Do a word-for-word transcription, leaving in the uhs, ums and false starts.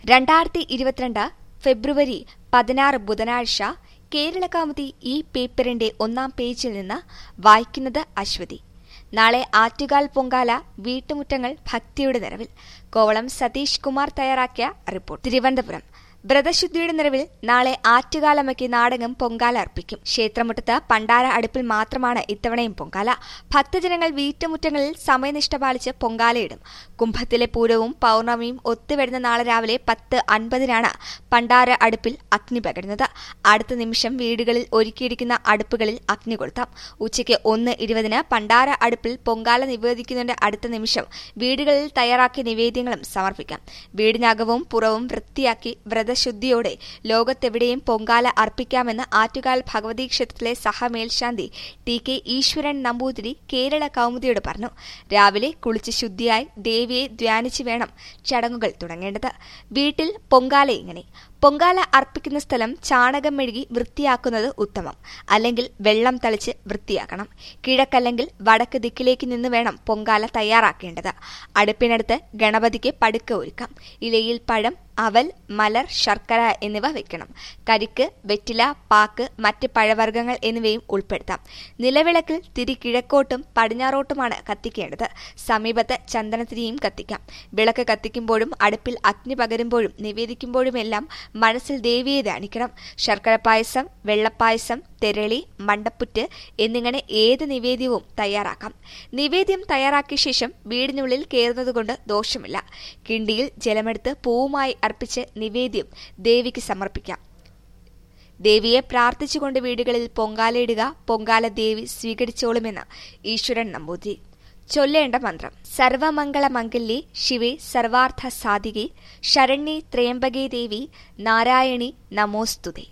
രണ്ടായിരത്തി ഇരുപത്തിരണ്ട് ഫെബ്രുവരി പതിനാറ് ബുധനാഴ്ച കേരളകൗമുദി ഈ പേപ്പറിന്റെ ഒന്നാം പേജിൽ നിന്ന് വായിക്കുന്നത് അശ്വതി. നാളെ ആറ്റുകാൽ പൊങ്കാല, വീട്ടുമുറ്റങ്ങൾ ഭക്തിയുടെ നിറവിൽ. കോവളം സതീഷ് കുമാർ തയ്യാറാക്കിയ റിപ്പോർട്ട്. തിരുവനന്തപുരം. വ്രതശുദ്ധിയുടെ നിറവിൽ നാളെ ആറ്റുകാലമ്മയ്ക്ക് നാടകം പൊങ്കാല അർപ്പിക്കും. ക്ഷേത്രമുറ്റത്ത് പണ്ടാര അടുപ്പിൽ മാത്രമാണ് ഇത്തവണയും പൊങ്കാല. ഭക്തജനങ്ങൾ വീട്ടുമുറ്റങ്ങളിൽ സമയനിഷ്ഠ പാലിച്ച് പൊങ്കാലയിടും. കുംഭത്തിലെ പൂരവും പൌർണമിയും ഒത്തുവരുന്ന നാളെ രാവിലെ പത്ത് അൻപതിനാണ് പണ്ടാര അടുപ്പിൽ അഗ്നി പകരുന്നത്. അടുത്ത നിമിഷം വീടുകളിൽ ഒരുക്കിയിരിക്കുന്ന അടുപ്പുകളിൽ അഗ്നി കൊളുത്താം. ഉച്ചയ്ക്ക് ഒന്ന് ഇരുപതിന് പണ്ടാര അടുപ്പിൽ പൊങ്കാല നിവേദിക്കുന്നതിന്റെ അടുത്ത നിമിഷം വീടുകളിൽ തയ്യാറാക്കിയ നിവേദ്യങ്ങളും സമർപ്പിക്കാം. വീടിനകവും പുറവും വൃത്തിയാക്കി വ്രതശുദ്ധിയോടെ ലോകത്തെവിടെയും പൊങ്കാല അർപ്പിക്കാമെന്ന് ആറ്റുകാൽ ഭഗവതി ക്ഷേത്രത്തിലെ സഹമേൽശാന്തി ടി കെ ഈശ്വരൻ നമ്പൂതിരി കേരള കൗമുദിയോട് പറഞ്ഞു. രാവിലെ കുളിച്ച് ശുദ്ധിയായി ദേവിയെ ധ്യാനിച്ചു വേണം ചടങ്ങുകൾ തുടങ്ങേണ്ടത്. വീട്ടിൽ പൊങ്കാല ഇങ്ങനെ: പൊങ്കാല അർപ്പിക്കുന്ന സ്ഥലം ചാണകം മെഴുകി വൃത്തിയാക്കുന്നത് ഉത്തമം. അല്ലെങ്കിൽ വെള്ളം തളിച്ച് വൃത്തിയാക്കണം. കിഴക്കല്ലെങ്കിൽ വടക്ക് ദിക്കിലേക്ക് നിന്ന് വേണം പൊങ്കാല തയ്യാറാക്കേണ്ടത്. അടുപ്പിനടുത്ത് ഗണപതിക്ക് പടുക്ക ഒരുക്കാം. ഇലയിൽ പഴം, അവൽ, മലർ, ശർക്കര എന്നിവ വെക്കണം. കരിക്ക്, വെറ്റില, പാക്ക്, മറ്റ് പഴവർഗ്ഗങ്ങൾ എന്നിവയും ഉൾപ്പെടുത്താം. നിലവിളക്കിൽ തിരി കിഴക്കോട്ടും പടിഞ്ഞാറോട്ടുമാണ് കത്തിക്കേണ്ടത്. സമീപത്ത് ചന്ദനത്തിരിയും കത്തിക്കാം. വിളക്ക് കത്തിക്കുമ്പോഴും അടുപ്പിൽ അഗ്നി പകരുമ്പോഴും നിവേദിക്കുമ്പോഴുമെല്ലാം മനസ്സിൽ ദേവിയെ ധ്യാനിക്കണം. ശർക്കര പായസം, വെള്ളപ്പായസം, തെരളി, മണ്ടപ്പുറ്റ് എന്നിങ്ങനെ ഏത് നിവേദ്യവും തയ്യാറാക്കാം. നിവേദ്യം തയ്യാറാക്കിയ ശേഷം വീടിനുള്ളിൽ കയറുന്നതുകൊണ്ട് ദോഷമില്ല. കിണ്ടിയിൽ ജലമെടുത്ത് പൂവുമായി അർപ്പിച്ച് നിവേദ്യം ദേവിക്ക് സമർപ്പിക്കാം. ദേവിയെ പ്രാർത്ഥിച്ചുകൊണ്ട് വീടുകളിൽ പൊങ്കാലയിടുക. പൊങ്കാല ദേവി സ്വീകരിച്ചോളുമെന്ന് ഈശ്വരൻ നമ്പൂതിരി. ചൊല്ലേണ്ട മന്ത്രം: സർവമംഗളമംഗല്യേ ശിവേ സർവാർത്ഥ സാധികേ ശരണ്യേ ത്രയംബകേ ദേവി നാരായണി നമോസ്തുതേ.